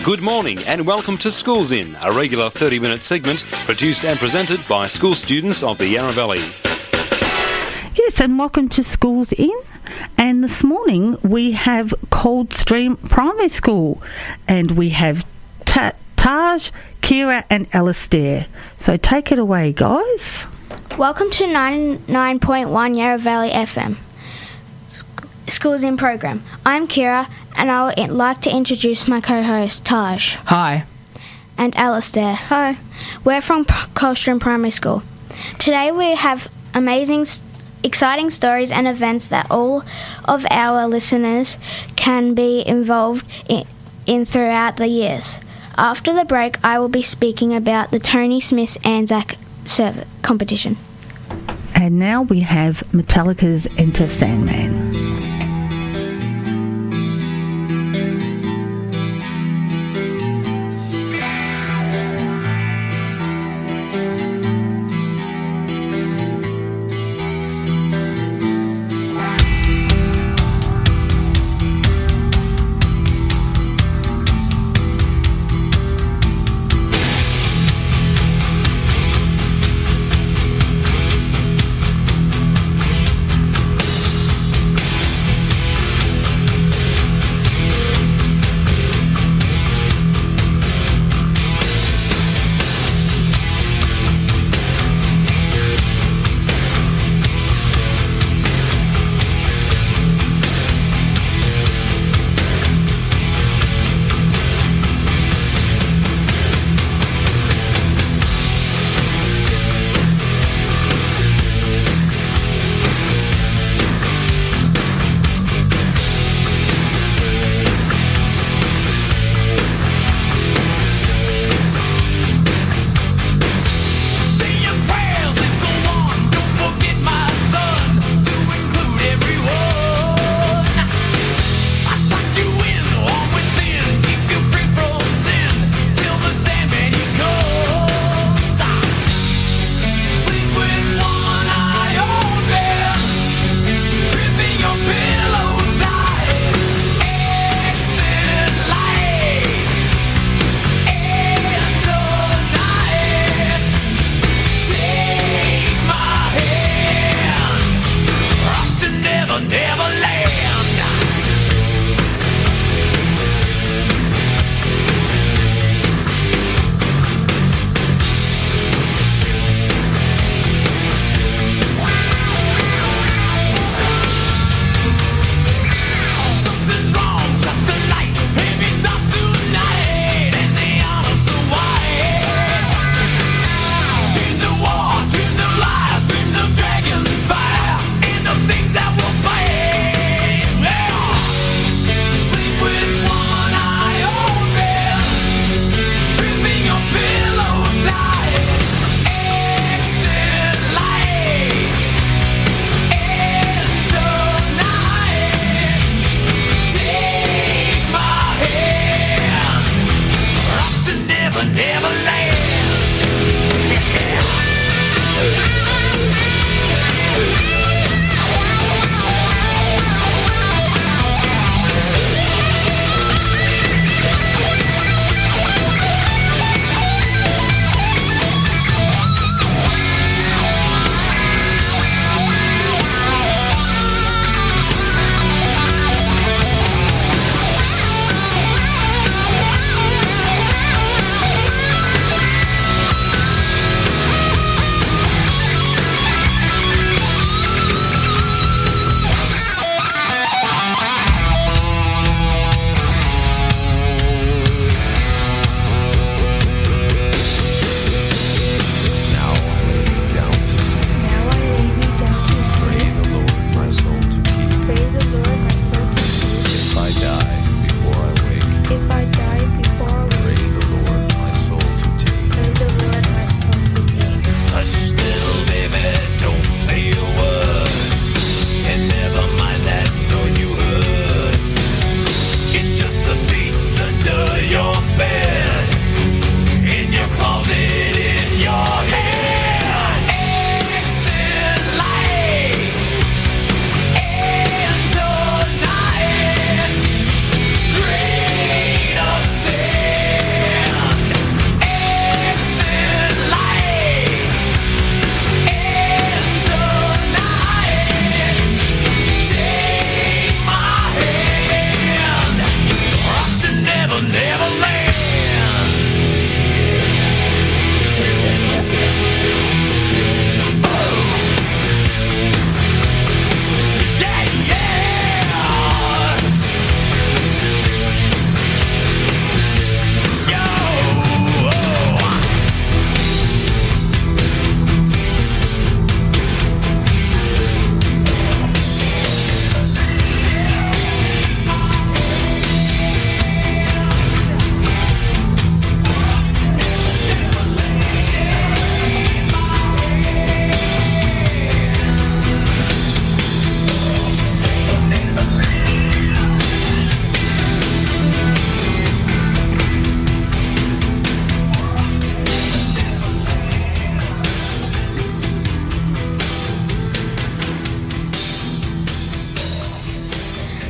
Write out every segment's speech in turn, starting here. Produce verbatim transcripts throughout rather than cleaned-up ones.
Good morning and welcome to Schools In, a regular thirty-minute segment produced and presented by school students of the Yarra Valley. Yes, and welcome to Schools In. And this morning we have Coldstream Primary School, and we have Ta- Taj, Kira and Alistair. So take it away, guys. Welcome to ninety-nine point one Yarra Valley F M, Schools In program. I'm Kira, and I would like to introduce my co-host, Taj. Hi. And Alistair. Hi. We're from Coldstream Primary School. Today we have amazing, exciting stories and events that all of our listeners can be involved in, in throughout the years. After the break, I will be speaking about the Tony Smith's Anzac Serve competition. And now we have Metallica's Enter Sandman.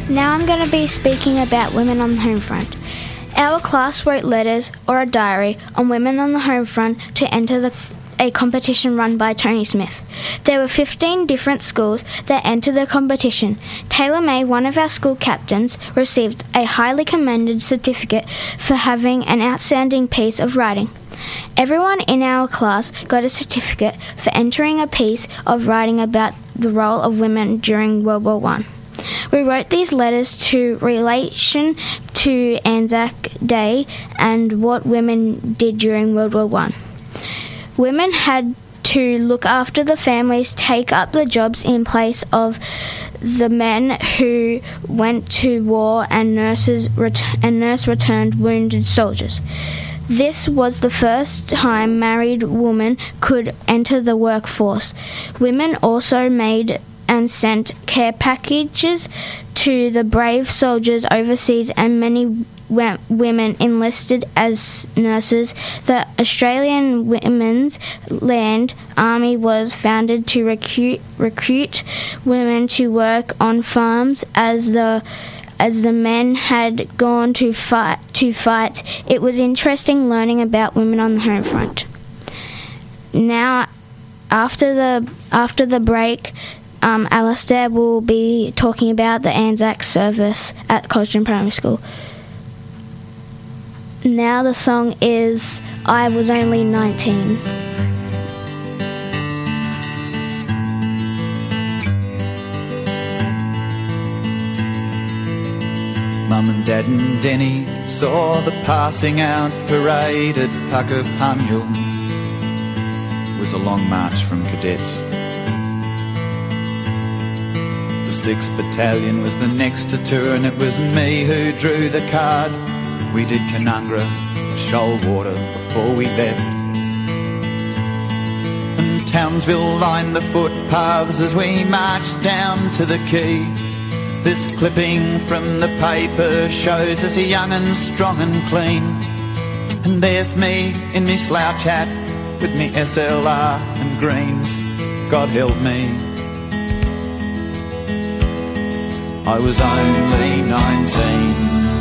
Now I'm going to be speaking about women on the home front. Our class wrote letters or a diary on women on the home front to enter the, a competition run by Tony Smith. There were fifteen different schools that entered the competition. Taylor May, one of our school captains, received a highly commended certificate for having an outstanding piece of writing. Everyone in our class got a certificate for entering a piece of writing about the role of women during World War One. We wrote these letters to relation to Anzac Day and what women did during World War One. Women had to look after the families, take up the jobs in place of the men who went to war and nurses ret- and nurse returned wounded soldiers. This was the first time married women could enter the workforce. Women also made and sent care packages to the brave soldiers overseas, and many w- women enlisted as nurses. The Australian Women's Land Army was founded to recruit, recruit women to work on farms as the As the men had gone to fight, to fight. It was interesting learning about women on the home front. Now, after the after the break, um, Alistair will be talking about the Anzac service at Coldstream Primary School. Now the song is "I Was Only nineteen." Mum and Dad and Denny saw the passing out parade at Puckapunyal. It was a long march from cadets. The sixth Battalion was the next to turn. It was me who drew the card. We did Canungra, Shoalwater before we left. And Townsville lined the footpaths as we marched down to the quay. This clipping from the paper shows us a young and strong and clean. And there's me in me slouch hat with me S L R and greens. God help me, I was only nineteen.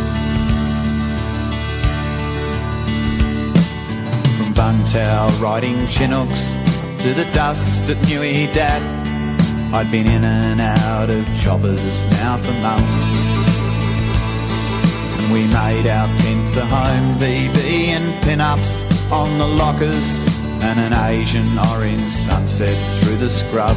From Buntow riding Chinooks to the dust at Newey Dat, I'd been in and out of choppers now for months. And we made our tents a home V B and pin-ups on the lockers, and an Asian orange sunset through the scrub.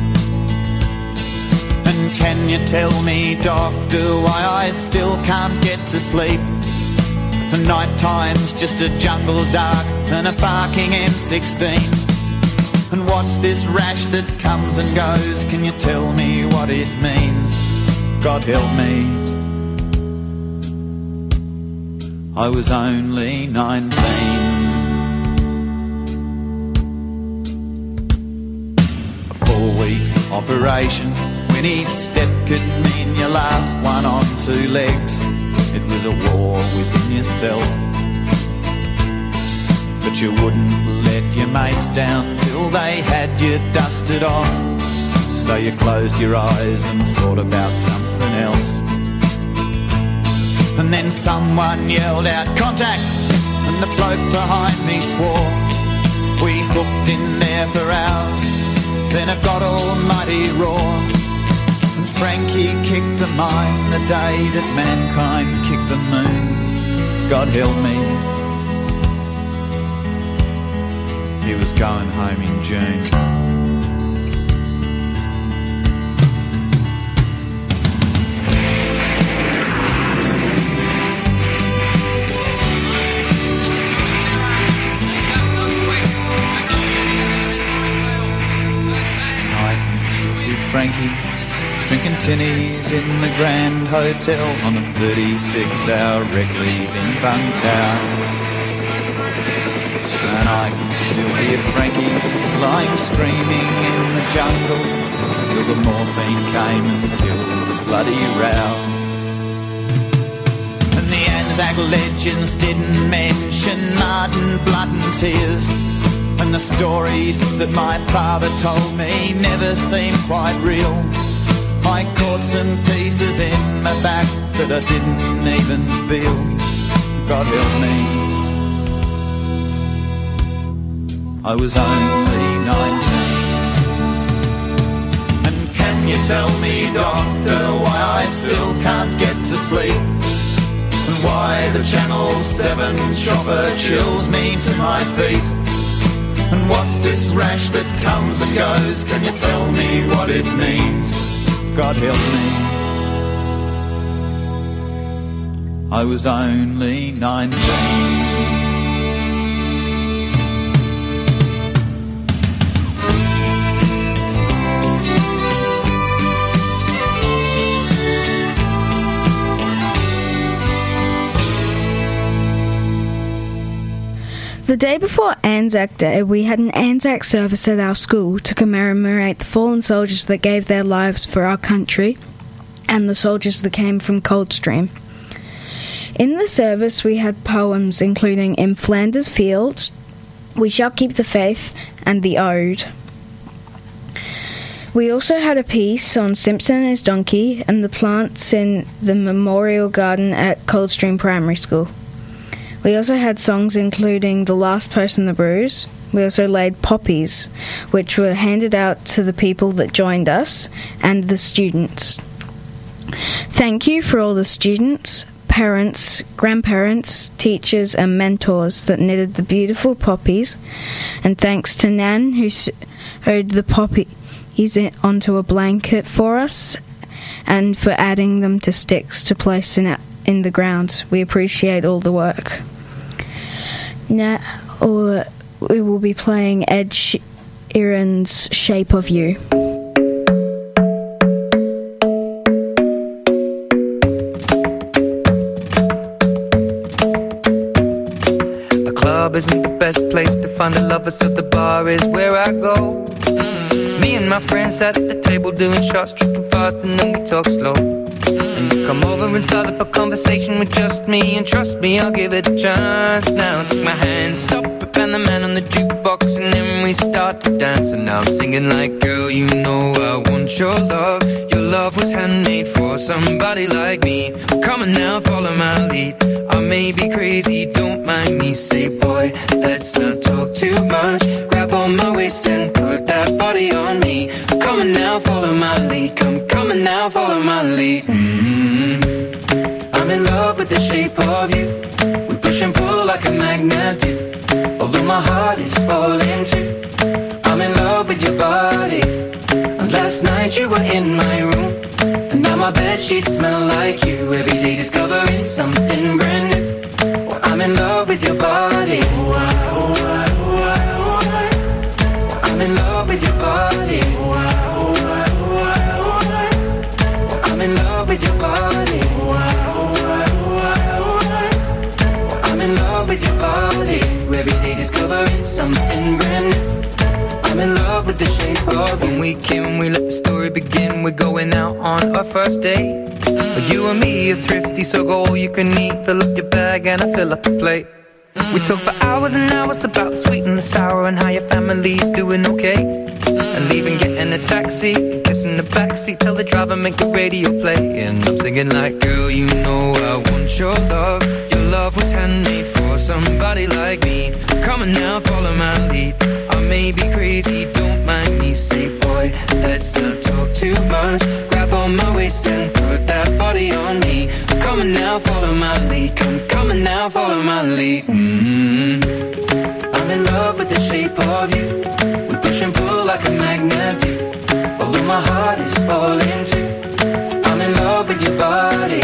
And can you tell me, doctor, why I still can't get to sleep? The night time's just a jungle dark and a barking M sixteen. And what's this rash that comes and goes? Can you tell me what it means? God help me, I was only nineteen. A four-week operation, when each step could mean your last one on two legs. It was a war within yourself, but you wouldn't let your mates down till they had you dusted off. So you closed your eyes and thought about something else. And then someone yelled out, "Contact!" and the bloke behind me swore. We hooked in there for hours, then a God almighty roar. And Frankie kicked a mine the day that mankind kicked the moon. God help me, he was going home in June. I can still see Frankie drinking tinnies in the Grand Hotel on a thirty-six hour rec leave in Buntow. And I can still hear Frankie lying screaming in the jungle till the morphine came and killed the bloody row. And the Anzac legends didn't mention mud and blood and tears, and the stories that my father told me never seemed quite real. I caught some pieces in my back that I didn't even feel. God help me, I was only nineteen. And can you tell me, doctor, why I still can't get to sleep? And why the Channel seven chopper chills me to my feet? And what's this rash that comes and goes? Can you tell me what it means? God help me, I was only nineteen. The day before Anzac Day, we had an Anzac service at our school to commemorate the fallen soldiers that gave their lives for our country and the soldiers that came from Coldstream. In the service, we had poems including In Flanders Fields, We Shall Keep the Faith, and The Ode. We also had a piece on Simpson and his donkey and the plants in the memorial garden at Coldstream Primary School. We also had songs including The Last Post in the Bruise. We also laid poppies, which were handed out to the people that joined us and the students. Thank you for all the students, parents, grandparents, teachers and mentors that knitted the beautiful poppies, and thanks to Nan who sewed the poppies onto a blanket for us and for adding them to sticks to place in, in the ground. We appreciate all the work. Now or we will be playing Ed Sheeran's Shape of You. The club isn't the best place to find a lover, so the bar is where I go. Mm-hmm. Me and my friends sat at the table doing shots, tripping fast, and then we talk slow. And you come over and start up a conversation with just me, and trust me, I'll give it a chance. Now take my hand, stop it, and the man on the jukebox, and then we start to dance. And now I'm singing like, girl, you know I want your love. Your love was handmade for somebody like me. Come on now, follow my lead. I may be crazy, don't mind me. Say, boy, let's not talk too much. Grab on my waist and put that body on me. Come on now, follow my lead. Come, come on now, follow my lead. Mm-hmm. I'm in love with the shape of you. We push and pull like a magnet do. Although my heart is falling too. I'm in love with your body. And last night you were in my room, and now my bedsheets smell like you. Every day discovering something brand new. Well, I'm in love with your body. Oh, I, oh, I, oh, I, oh, I. Well, I'm in love with your body. Oh, I, oh, I, oh, I, oh, I. Well, I'm in love with your body. Oh, I, oh, I, oh, I, oh, I. Well, I'm in love with your body. Every day discovering something brand new. I'm in love with the shape of you. When we came, we let the story begin. We're going out on our first date. But you and me are thrifty, so go all you can eat. Fill up your bag and I fill up the plate. We talk for hours and hours about the sweet and the sour, and how your family's doing okay. And leaving, getting a taxi, kissing the backseat, tell the driver make the radio play. And I'm singing like, girl, you know I want your love. Your love was handmade for somebody like me. Come on now, follow my lead. I may be crazy, don't mind me. Say, boy, let's not talk too much. Grab on my waist and put that body on me. Come on now, follow my lead. Come, come on now, follow my lead. Mm-hmm. I'm in love with the shape of you. We push and pull like a magnet do. Although my heart is falling too. I'm in love with your body.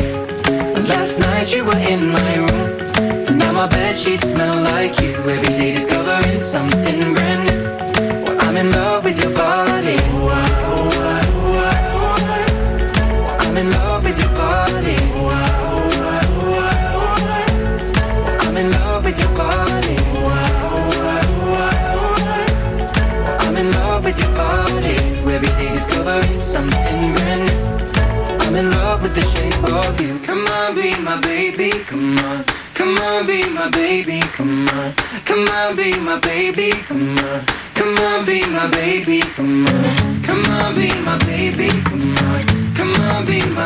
Last night you were in my room, and now my bedsheets smell like you. Every day discovering something brand new. Well, I'm in love with your body. Oh, I, oh, I, oh, I, oh, I. Well, I'm in love with your body. Oh, I, oh, I, oh, I, oh, I. Well, I'm in love with your body. Oh, I, oh, I, oh, I, oh, I. Well, I'm in love with your body. Every day discovering something brand new. I'm in love with the shape of you. Come on, be my baby, come on. Come on, be my baby, come on. Come on, be my baby, come on. Come on, be my baby, come on. Come on, be my baby, come on.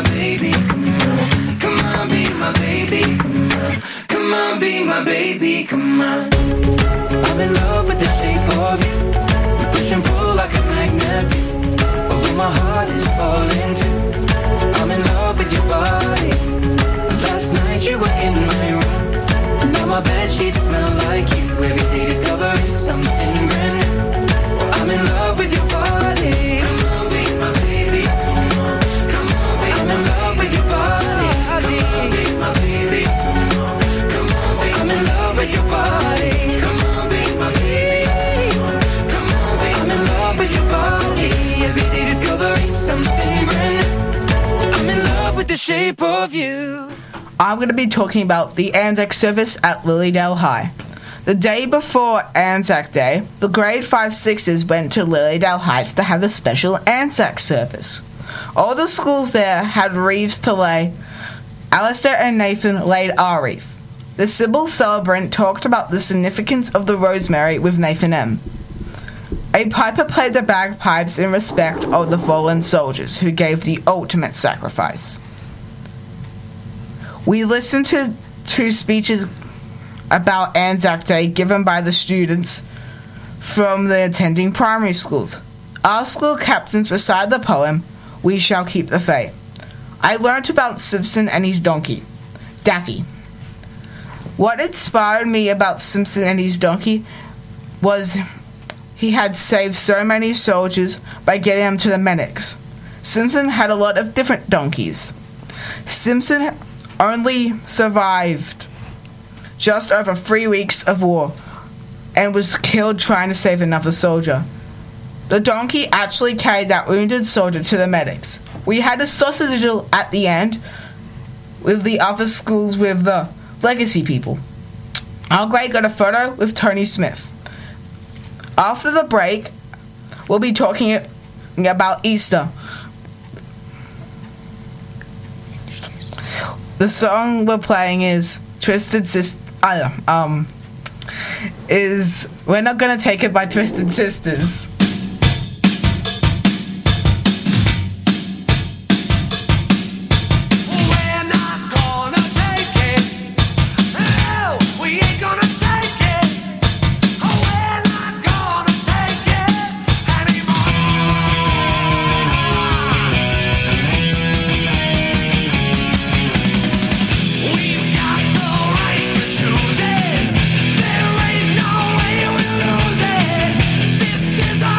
my baby, come on. Come on, be my baby, come on. Come on, be my baby, come on. I'm in love with the shape of you. We push and pull like a magnet do. Oh, my heart is falling too. I'm in love with your body. Last night you were in my room. Now my bedsheets smell like you. Every day discovering something brand new. Well, I'm in love with your body. Come on, be my baby, come on. Come on, be I'm in love with your body. Come on, be my baby, come on. Come on, be I'm in love with your body. Come on, be my baby, come on. Come on, be I'm in love with your body. Every day discovering something brand new. I'm in love with the shape of you. I'm going to be talking about the Anzac service at Lilydale High. The day before Anzac Day, the grade five sixes went to Lilydale Heights to have a special Anzac service. All the schools there had wreaths to lay. Alistair and Nathan laid our wreath. The Sybil celebrant talked about the significance of the rosemary with Nathan M. A piper played the bagpipes in respect of the fallen soldiers who gave the ultimate sacrifice. We listened to two speeches about Anzac Day given by the students from the attending primary schools. Our school captains recited the poem, "We Shall Keep the Faith." I learnt about Simpson and his donkey, Daffy. What inspired me about Simpson and his donkey was he had saved so many soldiers by getting them to the medics. Simpson had a lot of different donkeys. Simpson only survived just over three weeks of war and was killed trying to save another soldier. The donkey actually carried that wounded soldier to the medics. We had a sausage vigil at the end with the other schools with the legacy people. Our grade got a photo with Tony Smith. After the break, we'll be talking about Easter. The song we're playing is Twisted Sisters. Uh, um, is We're Not Gonna Take It by Twisted Sisters. This is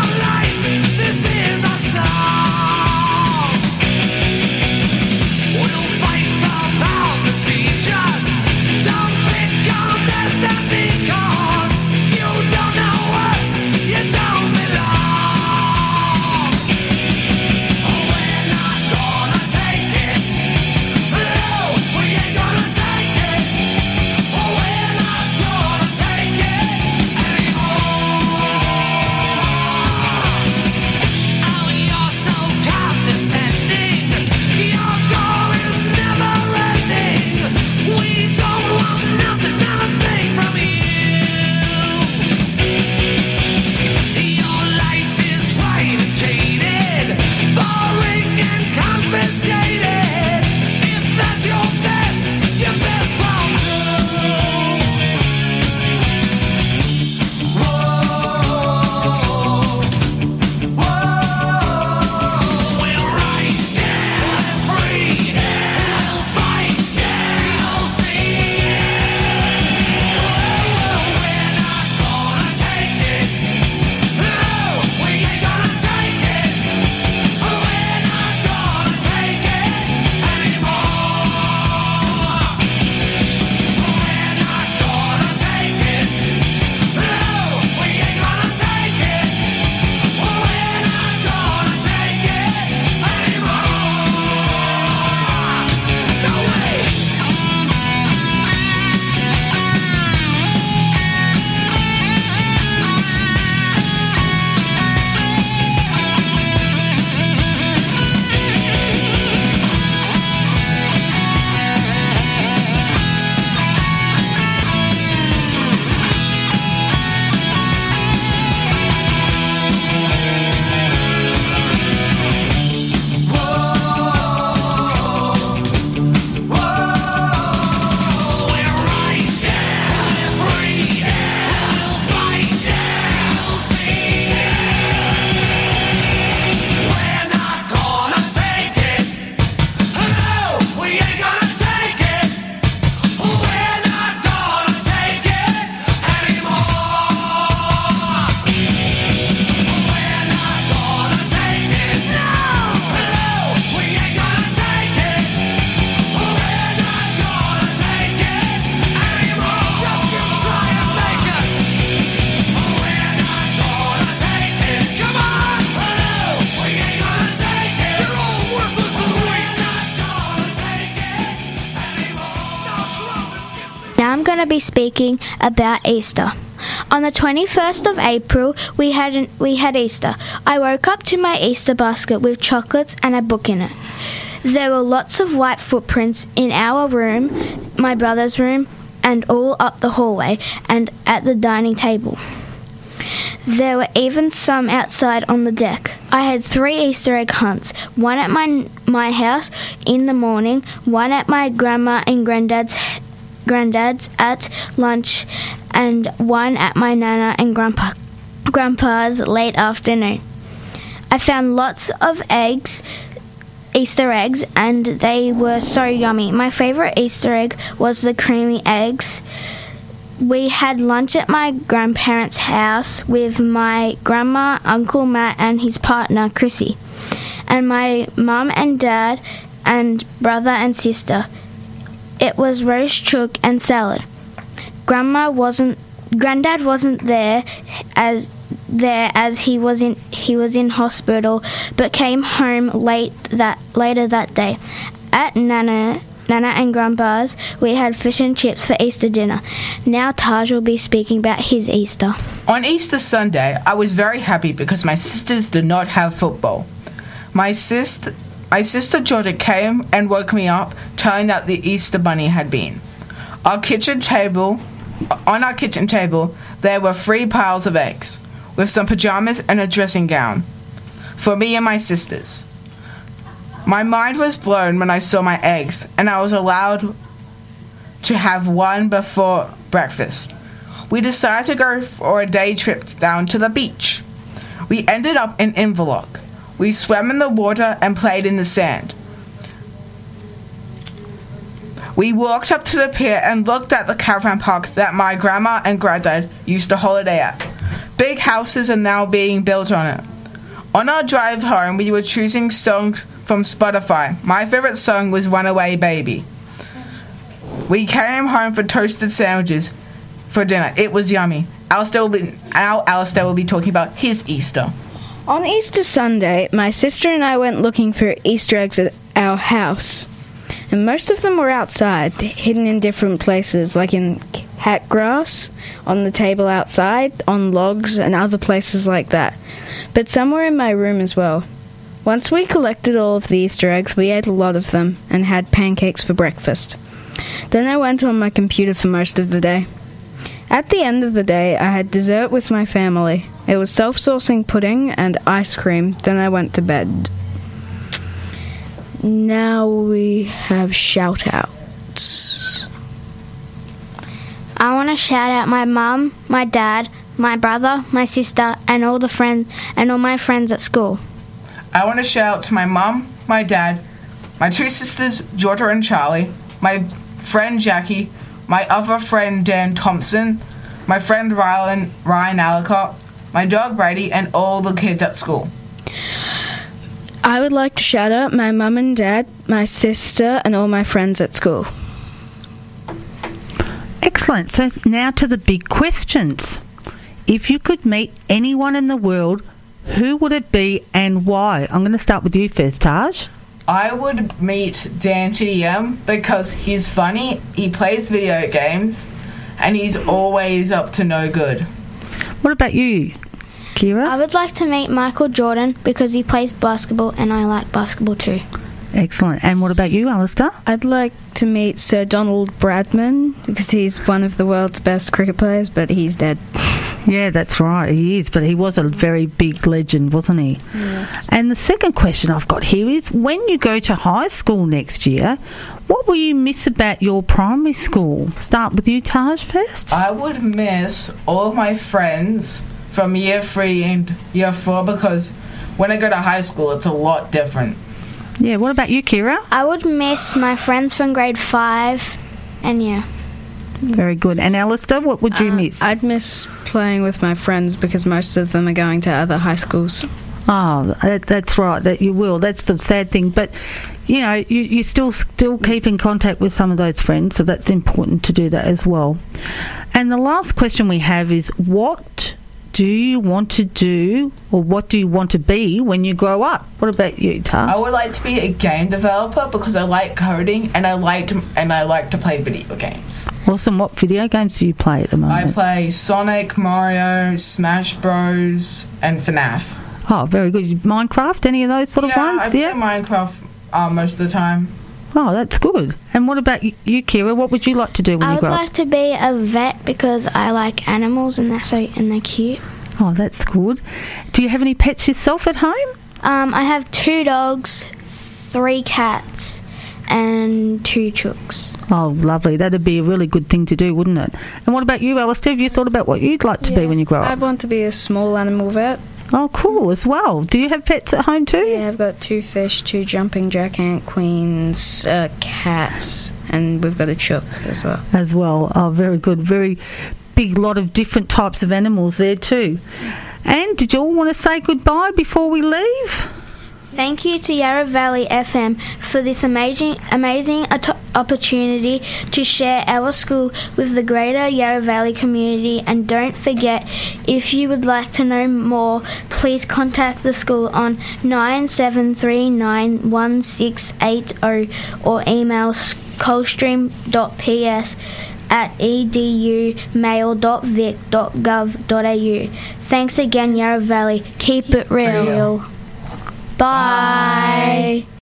to be speaking about Easter. On the twenty-first of April, we had an, we had Easter. I woke up to my Easter basket with chocolates and a book in it. There were lots of white footprints in our room, my brother's room, and all up the hallway and at the dining table. There were even some outside on the deck. I had three Easter egg hunts, one at my my house in the morning, one at my grandma and granddad's granddad's at lunch, and one at my nana and grandpa grandpa's late afternoon. I found lots of eggs, Easter eggs, and they were so yummy. My favourite Easter egg was the creamy eggs. We had lunch at my grandparents' house with my grandma, Uncle Matt and his partner, Chrissy, and my mum and dad and brother and sister. It was roast chook and salad. Grandma wasn't, Granddad wasn't there as there as he was in he was in hospital, but came home late that later that day. At Nana Nana and Grandpa's, we had fish and chips for Easter dinner. Now Taj will be speaking about his Easter. On Easter Sunday, I was very happy because my sisters did not have football. My sister, my sister Georgia came and woke me up, telling that the Easter Bunny had been. Our kitchen table, on our kitchen table, there were three piles of eggs, with some pajamas and a dressing gown, for me and my sisters. My mind was blown when I saw my eggs, and I was allowed to have one before breakfast. We decided to go for a day trip down to the beach. We ended up in Inverloch. We swam in the water and played in the sand. We walked up to the pier and looked at the caravan park that my grandma and granddad used to holiday at. Big houses are now being built on it. On our drive home, we were choosing songs from Spotify. My favorite song was Runaway Baby. We came home for toasted sandwiches for dinner. It was yummy. Alistair will be, now Alistair will be talking about his Easter. On Easter Sunday, my sister and I went looking for Easter eggs at our house. And most of them were outside, hidden in different places, like in cat grass, on the table outside, on logs, and other places like that. But some were in my room as well. Once we collected all of the Easter eggs, we ate a lot of them and had pancakes for breakfast. Then I went on my computer for most of the day. At the end of the day, I had dessert with my family. It was self-saucing pudding and ice cream. Then I went to bed. Now we have shout-outs. I want to shout out my mum, my dad, my brother, my sister, and all the friends and all my friends at school. I want to shout out to my mum, my dad, my two sisters, Georgia and Charlie, my friend Jackie, my other friend Dan Thompson, my friend Ryan, Ryan Alcott, my dog Brady, and all the kids at school. I would like to shout out my mum and dad, my sister, and all my friends at school. Excellent. So now to the big questions. If you could meet anyone in the world, who would it be and why? I'm going to start with you first, Taj. I would meet Dan T D M because he's funny, he plays video games, and he's always up to no good. What about you, Kira? I would like to meet Michael Jordan because he plays basketball and I like basketball too. Excellent. And what about you, Alistair? I'd like to meet Sir Donald Bradman because he's one of the world's best cricket players, but he's dead. Yeah, that's right. He is, but he was a very big legend, wasn't he? Yes. And the second question I've got here is, when you go to high school next year, what will you miss about your primary school? Start with you, Taj, first. I would miss all of my friends from year three and year four because when I go to high school, it's a lot different. Yeah, what about you, Kira? I would miss my friends from grade five, and yeah. Very good. And Alistair, what would you Uh, miss? I'd miss playing with my friends because most of them are going to other high schools. Oh, that, that's right, that you will. That's the sad thing. But, you know, you, you still still keep in contact with some of those friends, so that's important to do that as well. And the last question we have is, what do you want to do, or what do you want to be when you grow up? What about you, Taj? I would like to be a game developer because I like coding and I like to, and I like to play video games. Awesome. What video games do you play at the moment? I play Sonic, Mario, Smash Bros, and FNAF. Oh, very good. Minecraft, any of those sort yeah, of ones? I play Yeah, Minecraft uh, most of the time. Oh, that's good. And what about you, you, Kira? What would you like to do when I you would grow like up? to be a vet because I like animals and they're so and they're cute. Oh, that's good. Do you have any pets yourself at home? Um, I have two dogs, three cats, and two chooks. Oh, lovely. That'd be a really good thing to do, wouldn't it? And what about you, Alistair? Have you thought about what you'd like to be when you grow I up? want to be a small animal vet. Oh, cool, as well. Do you have pets at home too? Yeah, I've got two fish, two jumping jack ant queens, uh, cats, and we've got a chook as well. As well. Oh, very good. Very big lot of different types of animals there too. And did you all want to say goodbye before we leave? Thank you to Yarra Valley F M for this amazing, amazing at- opportunity to share our school with the greater Yarra Valley community. And don't forget, if you would like to know more, please contact the school on nine seven three nine one six eight zero or email coldstream dot p s at edumail dot vic dot gov dot a u. Thanks again, Yarra Valley. Keep it real. Real. Bye.